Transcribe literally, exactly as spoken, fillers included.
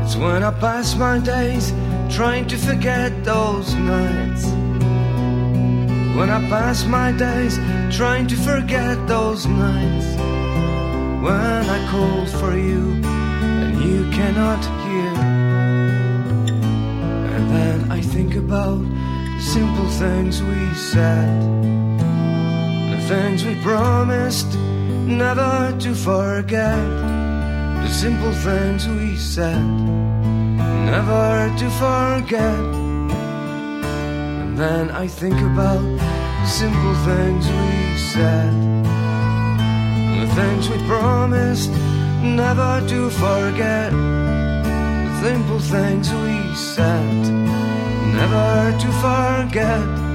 It's when I pass my days trying to forget those nights. When I pass my days trying to forget those nights. When I call for you and you cannot hear. And then I think about the simple things we said, the things we promised never to forget. The simple things we said, never to forget. And then I think about the simple things we said, the things we promised never to forget. The simple things we said, never to forget.